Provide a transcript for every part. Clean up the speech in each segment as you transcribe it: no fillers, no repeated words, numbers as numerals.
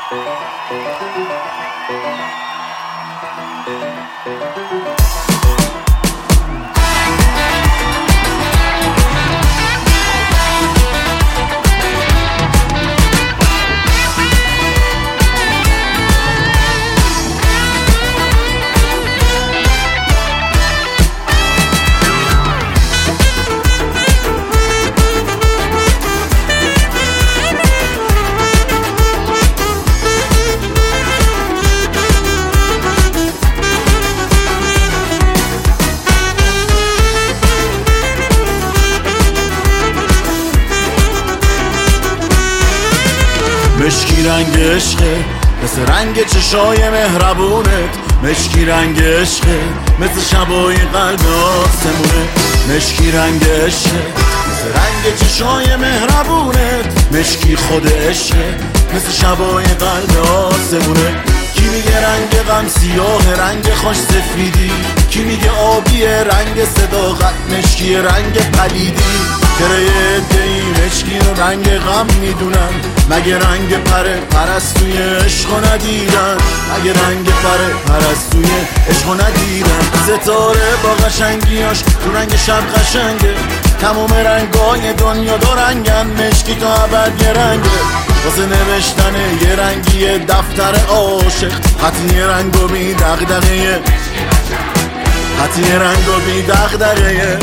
مشکی رنگ عشقه مثل رنگ چشای مهربونت، مشکی رنگ عشقه مثل شبای قلب آسمونه، مشکی رنگ عشقه مثل رنگ چشای مهربونت، مشکی خود عشقه مثل شبای قلب آسمونه. کی میگه رنگ غم سیاه رنگ خوش سفیدی، کی میگه آبی رنگ صداقت مشکی رنگ پلیدی، چرا یه عده‌ای مشکی رو رنگ غم میدونن، مگه رنگ پرستوی عشقو ندیدن، مگه رنگ پرستوی عشقو ندیدن. ستاره با قشنگیاش تو رنگ شب قشنگه، تمام رنگای دنیا دو رنگن، مشکی تا ابد یه رنگه، واسه نوشتن یه رنگی دفتر عاشق، خطی رنگو بی دغدغه، خطی رنگو بی دغدغه.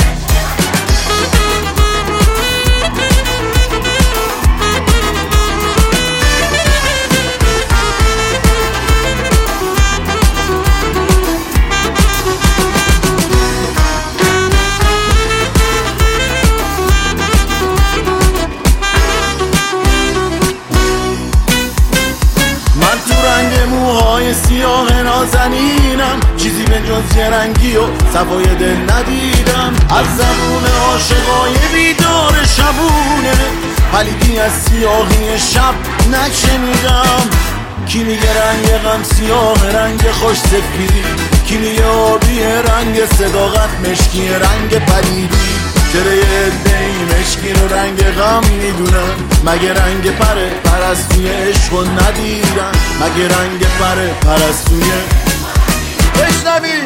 موهای سیاه نازنینم، چیزی به جز یه رنگی و صفای دل ندیدم، از زبون عاشقای بیدار شبونه، پلیدی از سیاهی شب نشنیدم. کی میگه رنگ غم سیاه رنگ خوش سفیدی، کی میگه آبی رنگ صداقت مشکی رنگ پلیدی، چرا یه عده‌ای مشکی رو رنگ غم میدونن، مگه رنگ پرستوی عشقو ندیدن، مگه رنگ پرستوی بشنوی.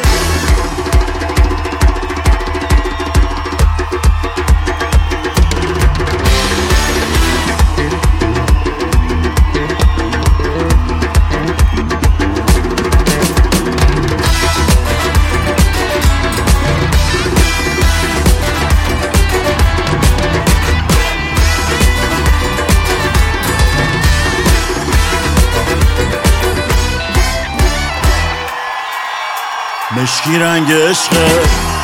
مشکی رنگ عشقه